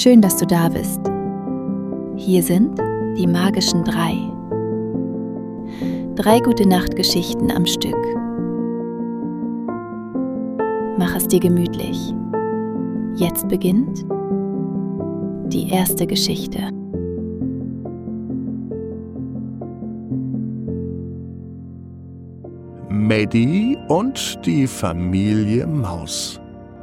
Schön, dass du da bist. Hier sind die magischen 3. 3 Gute-Nacht-Geschichten am Stück. Mach es dir gemütlich. Jetzt beginnt die erste Geschichte. Maddie und die Familie Maus.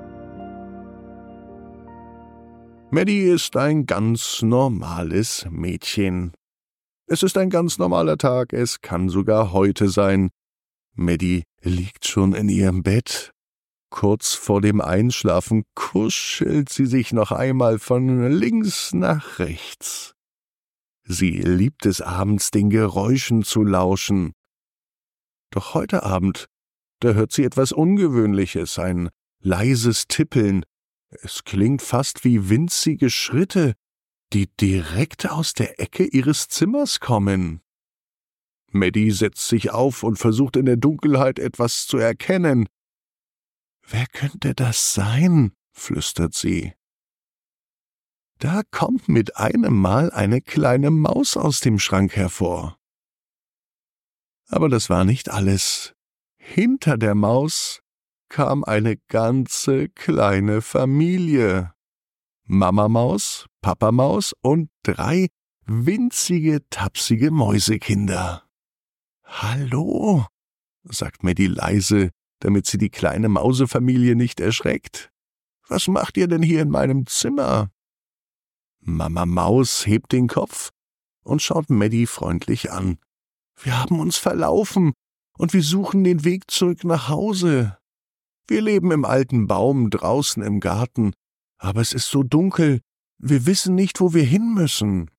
Maddie ist ein ganz normales Mädchen. Es ist ein ganz normaler Tag, es kann sogar heute sein. Maddie liegt schon in ihrem Bett. Kurz vor dem Einschlafen kuschelt sie sich noch einmal von links nach rechts. Sie liebt es abends, den Geräuschen zu lauschen. Doch heute Abend, da hört sie etwas Ungewöhnliches, ein leises Tippeln. Es klingt fast wie winzige Schritte, die direkt aus der Ecke ihres Zimmers kommen. Maddie setzt sich auf und versucht in der Dunkelheit etwas zu erkennen. »Wer könnte das sein?« flüstert sie. Da kommt mit einem Mal eine kleine Maus aus dem Schrank hervor. Aber das war nicht alles. Hinter der Maus kam eine ganze kleine Familie. Mama Maus, Papa Maus und 3 winzige, tapsige Mäusekinder. »Hallo«, sagt Maddie leise, damit sie die kleine Mausefamilie nicht erschreckt. »Was macht ihr denn hier in meinem Zimmer?« Mama Maus hebt den Kopf und schaut Maddie freundlich an. »Wir haben uns verlaufen und wir suchen den Weg zurück nach Hause. Wir leben im alten Baum draußen im Garten, aber es ist so dunkel, wir wissen nicht, wo wir hin müssen.«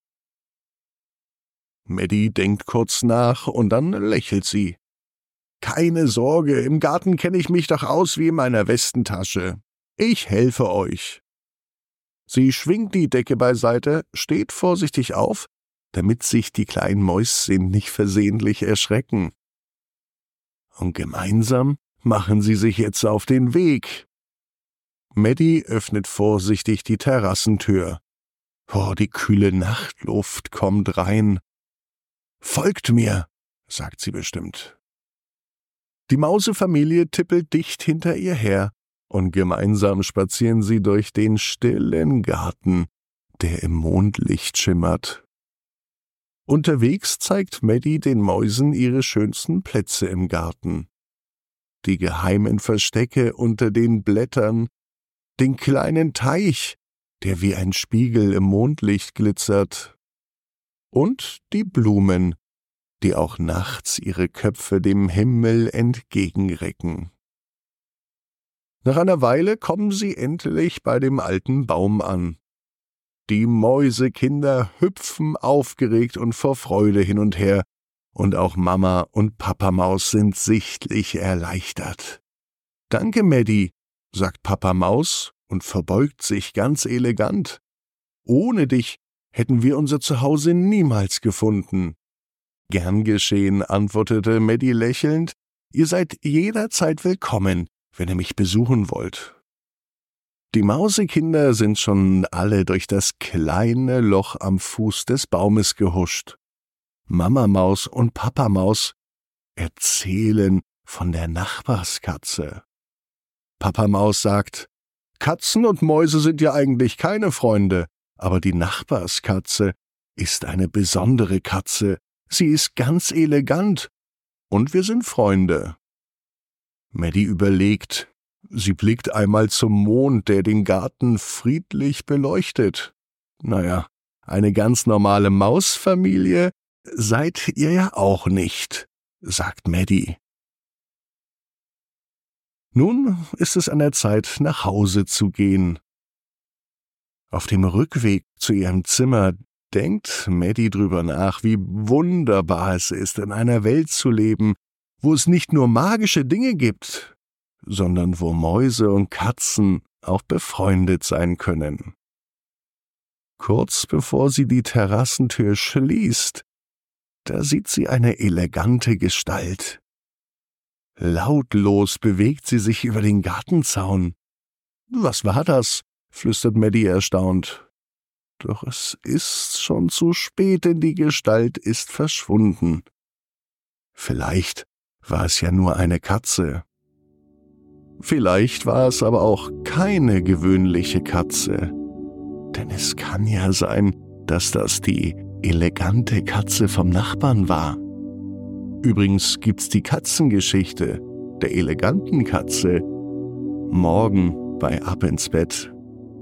Maddie denkt kurz nach und dann lächelt sie. »Keine Sorge, im Garten kenne ich mich doch aus wie in meiner Westentasche. Ich helfe euch.« Sie schwingt die Decke beiseite, steht vorsichtig auf, damit sich die kleinen Mäuschen nicht versehentlich erschrecken. Und gemeinsam machen sie sich jetzt auf den Weg. Maddie öffnet vorsichtig die Terrassentür. Oh, die kühle Nachtluft kommt rein. »Folgt mir«, sagt sie bestimmt. Die Mausefamilie tippelt dicht hinter ihr her, und gemeinsam spazieren sie durch den stillen Garten, der im Mondlicht schimmert. Unterwegs zeigt Maddie den Mäusen ihre schönsten Plätze im Garten. Die geheimen Verstecke unter den Blättern, den kleinen Teich, der wie ein Spiegel im Mondlicht glitzert, und die Blumen, die auch nachts ihre Köpfe dem Himmel entgegenrecken. Nach einer Weile kommen sie endlich bei dem alten Baum an. Die Mäusekinder hüpfen aufgeregt und vor Freude hin und her, und auch Mama und Papa Maus sind sichtlich erleichtert. »Danke, Maddie«, sagt Papa Maus und verbeugt sich ganz elegant. »Ohne dich hätten wir unser Zuhause niemals gefunden.« »Gern geschehen«, antwortete Maddie lächelnd. »Ihr seid jederzeit willkommen, wenn ihr mich besuchen wollt.« Die Mausekinder sind schon alle durch das kleine Loch am Fuß des Baumes gehuscht. Mama Maus und Papa Maus erzählen von der Nachbarskatze. Papa Maus sagt, »Katzen und Mäuse sind ja eigentlich keine Freunde, aber die Nachbarskatze ist eine besondere Katze. Sie ist ganz elegant und wir sind Freunde.« Maddie überlegt. Sie blickt einmal zum Mond, der den Garten friedlich beleuchtet. Naja, eine ganz normale Mausfamilie seid ihr ja auch nicht, sagt Maddie. Nun ist es an der Zeit, nach Hause zu gehen. Auf dem Rückweg zu ihrem Zimmer denkt Maddie drüber nach, wie wunderbar es ist, in einer Welt zu leben, wo es nicht nur magische Dinge gibt, sondern wo Mäuse und Katzen auch befreundet sein können. Kurz bevor sie die Terrassentür schließt, da sieht sie eine elegante Gestalt. Lautlos bewegt sie sich über den Gartenzaun. »Was war das?« flüstert Maddie erstaunt. Doch es ist schon zu spät, denn die Gestalt ist verschwunden. Vielleicht war es ja nur eine Katze. Vielleicht war es aber auch keine gewöhnliche Katze. Denn es kann ja sein, dass das die elegante Katze vom Nachbarn war. Übrigens gibt's die Katzengeschichte der eleganten Katze morgen bei Ab ins Bett.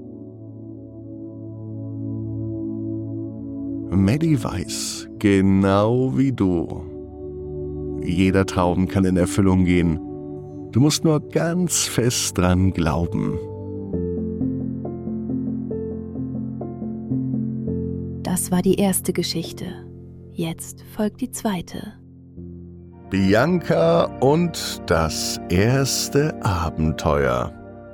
Maddie weiß, genau wie du, jeder Traum kann in Erfüllung gehen. Du musst nur ganz fest dran glauben. Das war die erste Geschichte. Jetzt folgt die zweite. Bianca und das erste Abenteuer.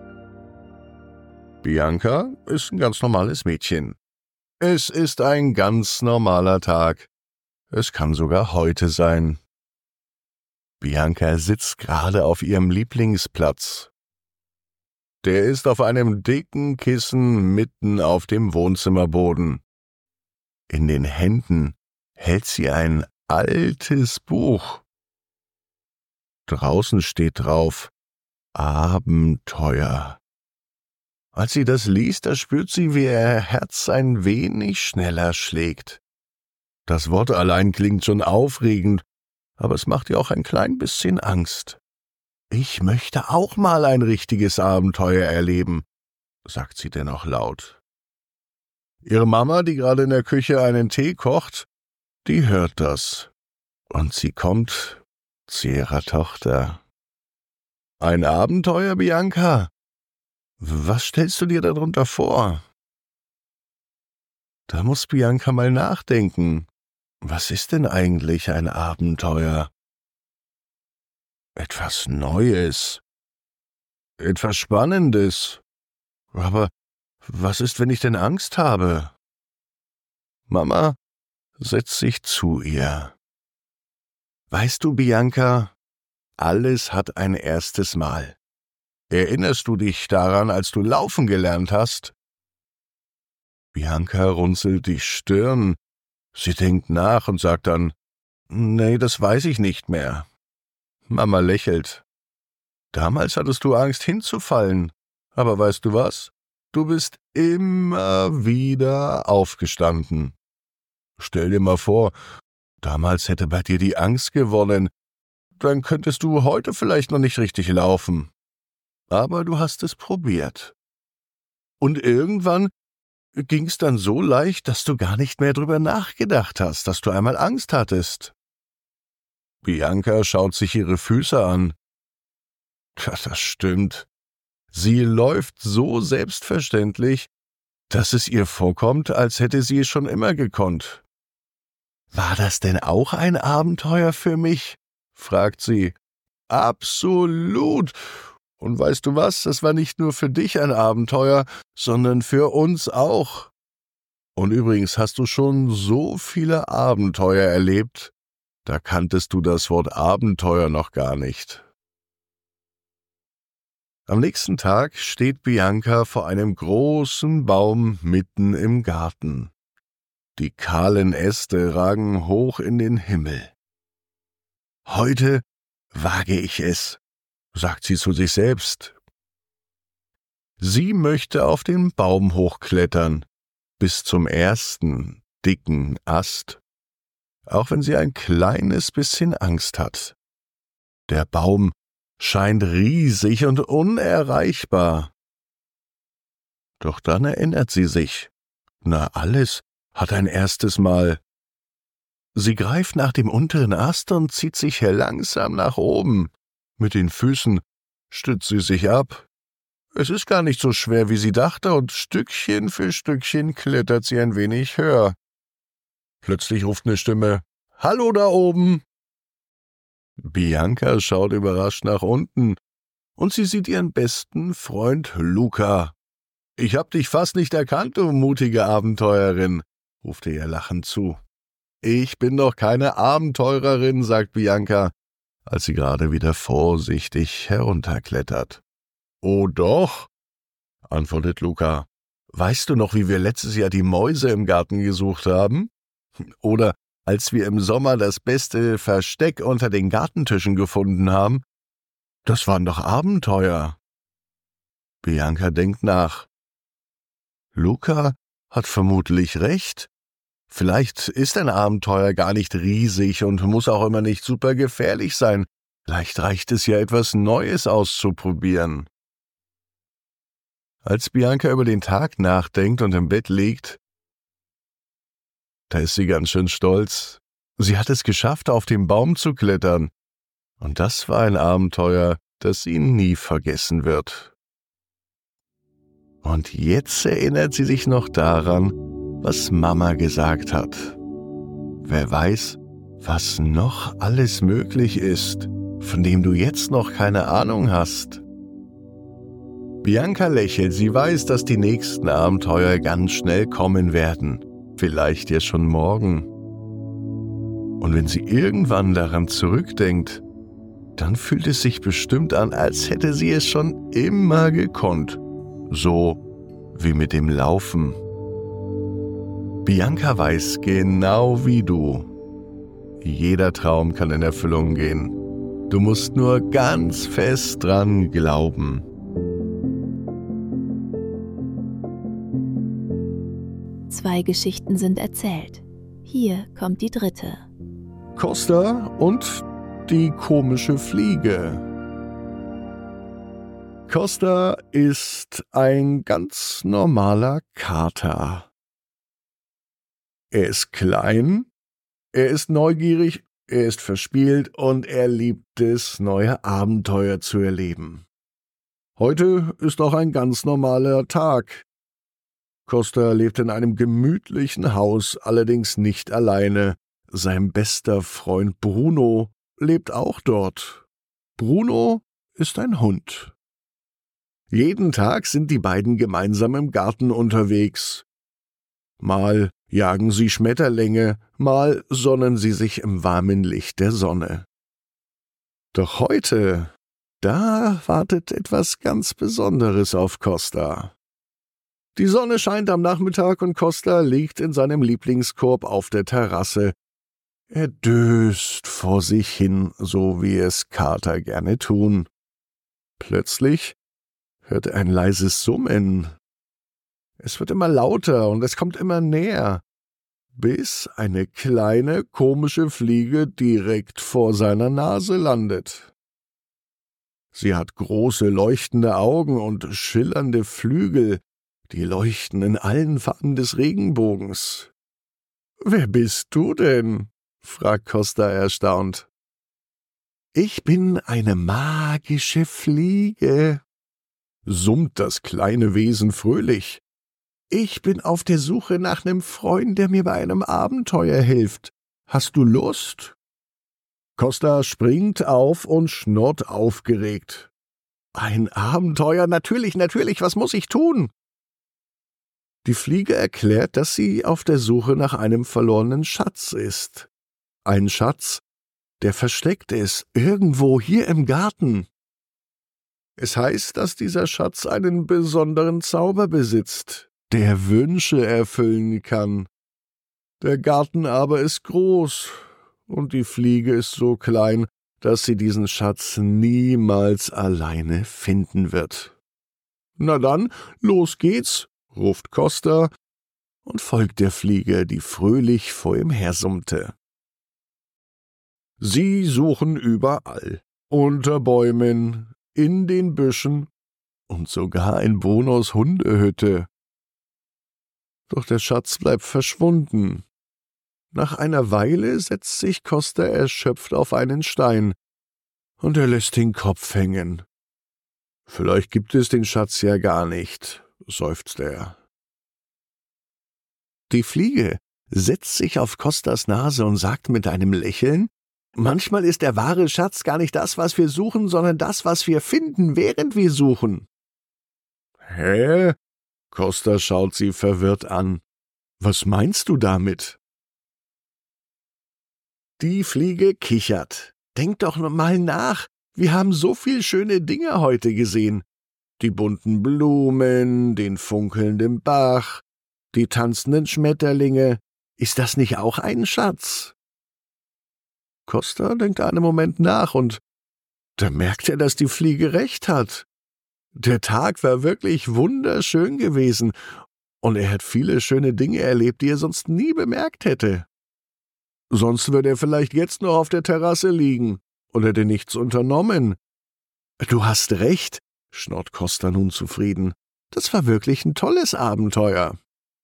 Bianca ist ein ganz normales Mädchen. Es ist ein ganz normaler Tag. Es kann sogar heute sein. Bianca sitzt gerade auf ihrem Lieblingsplatz. Der ist auf einem dicken Kissen mitten auf dem Wohnzimmerboden. In den Händen hält sie ein altes Buch. Draußen steht drauf Abenteuer. Als sie das liest, da spürt sie, wie ihr Herz ein wenig schneller schlägt. Das Wort allein klingt schon aufregend, aber es macht ihr auch ein klein bisschen Angst. »Ich möchte auch mal ein richtiges Abenteuer erleben«, sagt sie dennoch laut. Ihre Mama, die gerade in der Küche einen Tee kocht, die hört das. Und sie kommt zu ihrer Tochter. »Ein Abenteuer, Bianca? Was stellst du dir darunter vor?« Da muss Bianca mal nachdenken. Was ist denn eigentlich ein Abenteuer? Etwas Neues. Etwas Spannendes. Aber was ist, wenn ich denn Angst habe? Mama setzt sich zu ihr. »Weißt du, Bianca, alles hat ein erstes Mal. Erinnerst du dich daran, als du laufen gelernt hast?« Bianca runzelt die Stirn. Sie denkt nach und sagt dann, »Nee, das weiß ich nicht mehr.« Mama lächelt. »Damals hattest du Angst hinzufallen. Aber weißt du was? Du bist immer wieder aufgestanden. Stell dir mal vor, damals hätte bei dir die Angst gewonnen. Dann könntest du heute vielleicht noch nicht richtig laufen. Aber du hast es probiert. Und irgendwann ging's dann so leicht, dass du gar nicht mehr drüber nachgedacht hast, dass du einmal Angst hattest.« Bianca schaut sich ihre Füße an. Ja, das stimmt. Sie läuft so selbstverständlich, dass es ihr vorkommt, als hätte sie es schon immer gekonnt. »War das denn auch ein Abenteuer für mich?« fragt sie. »Absolut. Und weißt du was, das war nicht nur für dich ein Abenteuer, sondern für uns auch. Und übrigens hast du schon so viele Abenteuer erlebt, da kanntest du das Wort Abenteuer noch gar nicht.« Am nächsten Tag steht Bianca vor einem großen Baum mitten im Garten. Die kahlen Äste ragen hoch in den Himmel. »Heute wage ich es«, sagt sie zu sich selbst. Sie möchte auf den Baum hochklettern, bis zum ersten dicken Ast, auch wenn sie ein kleines bisschen Angst hat. Der Baum scheint riesig und unerreichbar. Doch dann erinnert sie sich, alles hat ein erstes Mal. Sie greift nach dem unteren Ast und zieht sich langsam nach oben. Mit den Füßen stützt sie sich ab. Es ist gar nicht so schwer, wie sie dachte, und Stückchen für Stückchen klettert sie ein wenig höher. Plötzlich ruft eine Stimme, »Hallo da oben!« Bianca schaut überrascht nach unten, und sie sieht ihren besten Freund Luca. »Ich hab dich fast nicht erkannt, du mutige Abenteurerin«, ruft er ihr lachend zu. »Ich bin doch keine Abenteurerin«, sagt Bianca, als sie gerade wieder vorsichtig herunterklettert. »Oh doch«, antwortet Luca. Weißt du noch, wie wir letztes Jahr die Mäuse im Garten gesucht haben? Oder als wir im Sommer das beste Versteck unter den Gartentischen gefunden haben? Das waren doch Abenteuer. Bianca denkt nach. Luca hat vermutlich recht. Vielleicht ist ein Abenteuer gar nicht riesig und muss auch immer nicht super gefährlich sein. Vielleicht reicht es ja, etwas Neues auszuprobieren. Als Bianca über den Tag nachdenkt und im Bett liegt, da ist sie ganz schön stolz. Sie hat es geschafft, auf den Baum zu klettern. Und das war ein Abenteuer, das sie nie vergessen wird. Und jetzt erinnert sie sich noch daran, was Mama gesagt hat. Wer weiß, was noch alles möglich ist, von dem du jetzt noch keine Ahnung hast. Bianca lächelt, sie weiß, dass die nächsten Abenteuer ganz schnell kommen werden, vielleicht ja schon morgen. Und wenn sie irgendwann daran zurückdenkt, dann fühlt es sich bestimmt an, als hätte sie es schon immer gekonnt, so wie mit dem Laufen. Bianca weiß genau wie du, jeder Traum kann in Erfüllung gehen. Du musst nur ganz fest dran glauben. Zwei Geschichten sind erzählt. Hier kommt die dritte. Costa und die komische Fliege. Costa ist ein ganz normaler Kater. Er ist klein, er ist neugierig, er ist verspielt und er liebt es, neue Abenteuer zu erleben. Heute ist auch ein ganz normaler Tag. Costa lebt in einem gemütlichen Haus, allerdings nicht alleine. Sein bester Freund Bruno lebt auch dort. Bruno ist ein Hund. Jeden Tag sind die beiden gemeinsam im Garten unterwegs. Mal jagen sie Schmetterlinge, mal sonnen sie sich im warmen Licht der Sonne. Doch heute, da wartet etwas ganz Besonderes auf Costa. Die Sonne scheint am Nachmittag und Costa liegt in seinem Lieblingskorb auf der Terrasse. Er döst vor sich hin, so wie es Kater gerne tun. Plötzlich hört er ein leises Summen. Es wird immer lauter und es kommt immer näher, bis eine kleine, komische Fliege direkt vor seiner Nase landet. Sie hat große, leuchtende Augen und schillernde Flügel, die leuchten in allen Farben des Regenbogens. »Wer bist du denn?« fragt Costa erstaunt. »Ich bin eine magische Fliege«, summt das kleine Wesen fröhlich. »Ich bin auf der Suche nach einem Freund, der mir bei einem Abenteuer hilft. Hast du Lust?« Costa springt auf und schnurrt aufgeregt. »Ein Abenteuer? Natürlich, was muss ich tun?« Die Fliege erklärt, dass sie auf der Suche nach einem verlorenen Schatz ist. Ein Schatz, der versteckt ist, irgendwo hier im Garten. Es heißt, dass dieser Schatz einen besonderen Zauber besitzt, der Wünsche erfüllen kann. Der Garten aber ist groß, und die Fliege ist so klein, dass sie diesen Schatz niemals alleine finden wird. »Na dann, los geht's«, ruft Costa und folgt der Fliege, die fröhlich vor ihm hersummte. Sie suchen überall, unter Bäumen, in den Büschen und sogar in Brunos Hundehütte. Doch der Schatz bleibt verschwunden. Nach einer Weile setzt sich Costa erschöpft auf einen Stein, und er lässt den Kopf hängen. »Vielleicht gibt es den Schatz ja gar nicht«, seufzt er. Die Fliege setzt sich auf Costas Nase und sagt mit einem Lächeln, »Manchmal ist der wahre Schatz gar nicht das, was wir suchen, sondern das, was wir finden, während wir suchen.« »Hä?« Costa schaut sie verwirrt an. »Was meinst du damit?« Die Fliege kichert. »Denk doch mal nach, wir haben so viel schöne Dinge heute gesehen. Die bunten Blumen, den funkelnden Bach, die tanzenden Schmetterlinge. Ist das nicht auch ein Schatz? Costa denkt einen Moment nach und da merkt er, dass die Fliege recht hat. Der Tag war wirklich wunderschön gewesen und er hat viele schöne Dinge erlebt, die er sonst nie bemerkt hätte. Sonst würde er vielleicht jetzt noch auf der Terrasse liegen und hätte nichts unternommen. »Du hast recht«, schnurrt Costa nun zufrieden. »Das war wirklich ein tolles Abenteuer.«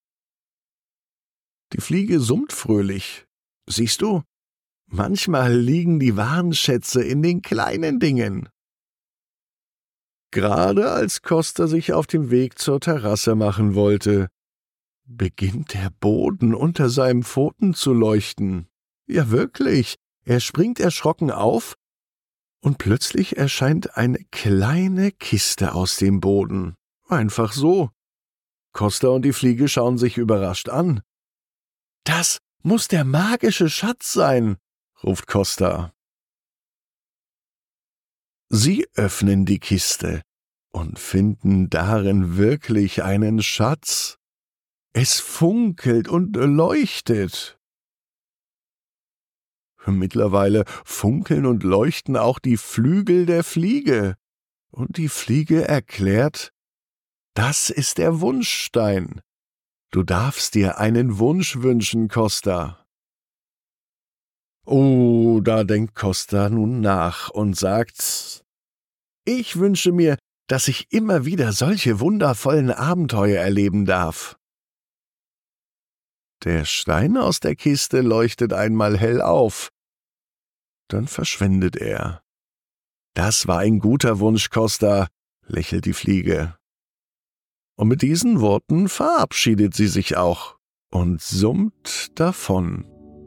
Die Fliege summt fröhlich. »Siehst du, manchmal liegen die wahren Schätze in den kleinen Dingen.« Gerade als Costa sich auf dem Weg zur Terrasse machen wollte, beginnt der Boden unter seinen Pfoten zu leuchten. Ja wirklich, er springt erschrocken auf und plötzlich erscheint eine kleine Kiste aus dem Boden. Einfach so. Costa und die Fliege schauen sich überrascht an. »Das muss der magische Schatz sein«, ruft Costa. Sie öffnen die Kiste und finden darin wirklich einen Schatz. Es funkelt und leuchtet. Mittlerweile funkeln und leuchten auch die Flügel der Fliege. Und die Fliege erklärt, das ist der Wunschstein. Du darfst dir einen Wunsch wünschen, Costa. Oh, da denkt Costa nun nach und sagt, ich wünsche mir, dass ich immer wieder solche wundervollen Abenteuer erleben darf. Der Stein aus der Kiste leuchtet einmal hell auf. Dann verschwindet er. »Das war ein guter Wunsch, Costa«, lächelt die Fliege. Und mit diesen Worten verabschiedet sie sich auch und summt davon.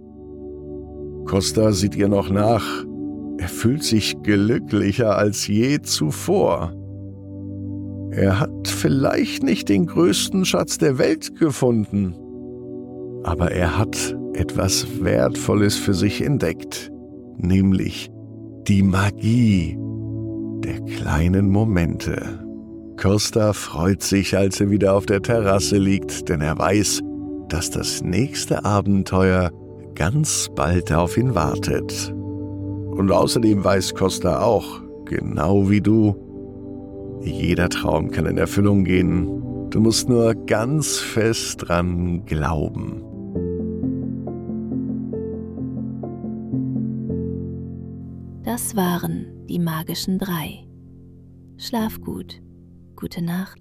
Costa sieht ihr noch nach. Er fühlt sich glücklicher als je zuvor. Er hat vielleicht nicht den größten Schatz der Welt gefunden, aber er hat etwas Wertvolles für sich entdeckt, nämlich die Magie der kleinen Momente. Costa freut sich, als er wieder auf der Terrasse liegt, denn er weiß, dass das nächste Abenteuer ganz bald auf ihn wartet. Und außerdem weiß Costa auch, genau wie du, jeder Traum kann in Erfüllung gehen. Du musst nur ganz fest dran glauben. Das waren die magischen 3. Schlaf gut. Gute Nacht.